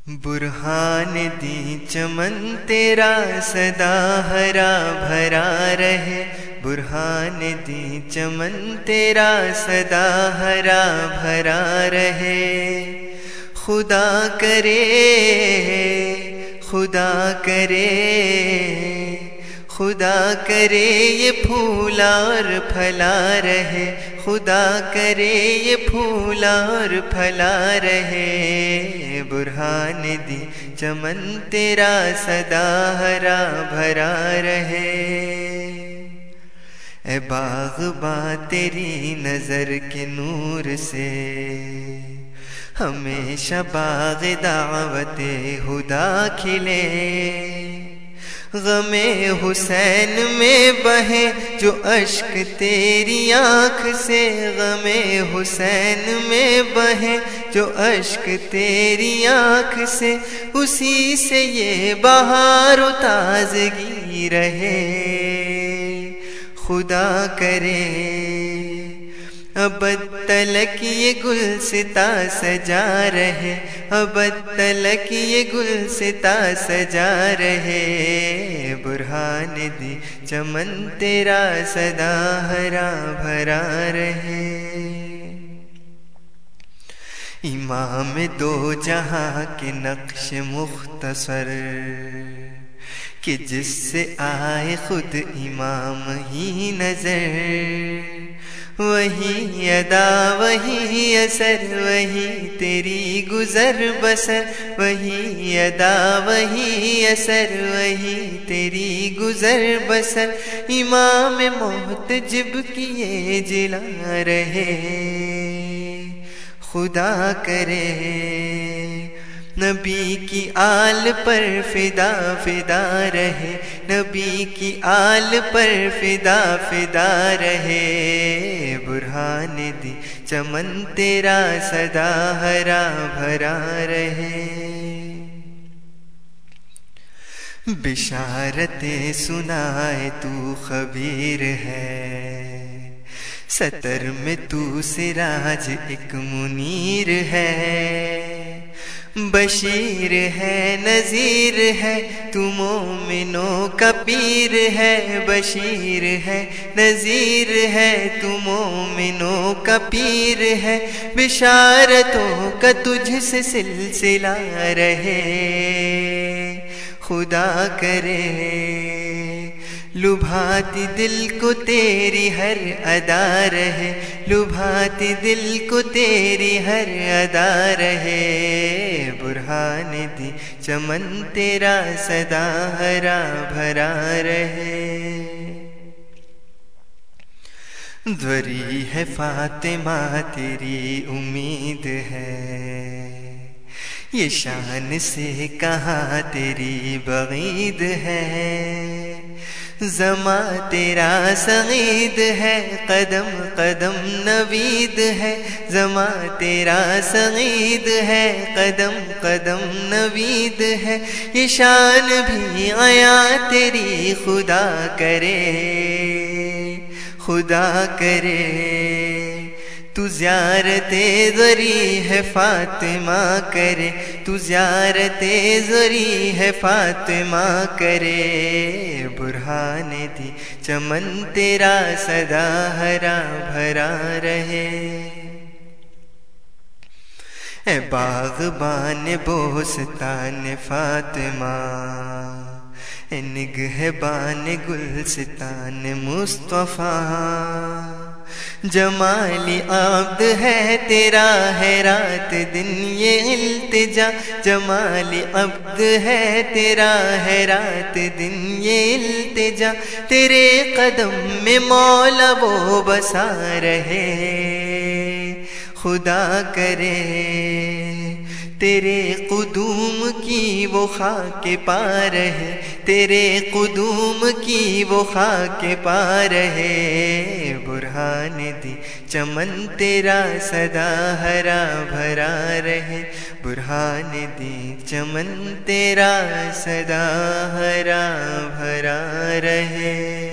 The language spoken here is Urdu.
برہان دی چمن تیرا سدا ہرا بھرا رہے، برہان دی چمن تیرا سدا ہرا بھرا رہے۔ خدا کرے خدا کرے خدا کرے یہ پھولا اور پھلا رہے، خدا کرے یہ پھولا اور پھلا رہے۔ برہان دی چمن تیرا سدا ہرا بھرا رہے۔ اے باغباں تیری نظر کے نور سے ہمیشہ باغ دعوت خدا کھلے۔ غم حسین میں بہے جو اشک تیری آنکھ سے، غم حسین میں بہے جو اشک تیری آنکھ سے، اسی سے یہ بہار و تازگی رہے۔ خدا کرے ابد تلک یہ گلستہ سجا رہے، ابد تلک یہ گلستہ سجا رہے۔ برہان دی چمن تیرا سدا ہرا بھرا رہے۔ امام دو جہاں کے نقش مختصر کہ جس سے آئے خود امام ہی نظر، وہی ادا وہی اثر وہی تیری گزر بسر، وہی ادا وہی اثر وہی تیری گزر بسر۔ امام محتجب کیے جلا رہے۔ خدا کرے نبی کی آل پر فدا فدا رہے، نبی کی آل پر فدا فدا رہے۔ برہان دی چمن تیرا سدا ہرا بھرا رہے۔ بشارتیں سنائے تو خبیر ہے، سطر میں تو سراج ایک منیر ہے۔ بشیر ہے نذیر ہے تو مومنوں کا پیر ہے، بشیر ہے نذیر ہے تو مومنوں کا پیر ہے۔ بشارتوں کا تجھ سے سلسلہ رہے۔ خدا کرے لبھاتی دل کو تیری ہر ادا رہے، لبھاتی دل کو تیری ہر ادا رہے۔ برہان دی چمن تیرا سدا ہرا بھرا رہے۔ دوری ہے فاطمہ تیری امید ہے، یہ شان سے کہاں تیری بعید ہے۔ زماں تیرا سعید ہے، قدم قدم نوید ہے، زماں تیرا سعید ہے، قدم قدم نوید ہے۔ یہ شان بھی عیاں تیری خدا کرے، خدا کرے۔ تو زیارت ذری ہے فاطمہ کرے، تو زیارت ذری ہے فاطمہ کرے۔ برہان دی چمن تیرا سدا ہرا بھرا رہے۔ اے باغبان بوستان فاطمہ، اے نگہبان گلستان مصطفیٰ، جمالی عبد ہے تیرا ہے رات دن یہ التجا، جمالی عبد ہے تیرا ہے رات دن یہ التجا۔ تیرے قدم میں مولا وہ بسا رہے۔ خدا کرے تیرے قدوم کی وہ خاک پا رہے، تیرے قدوم کی وہ خاک پا رہے۔ برہان دی چمن تیرا سدا ہرا بھرا رہے، برہان دی چمن تیرا سدا ہرا بھرا رہے۔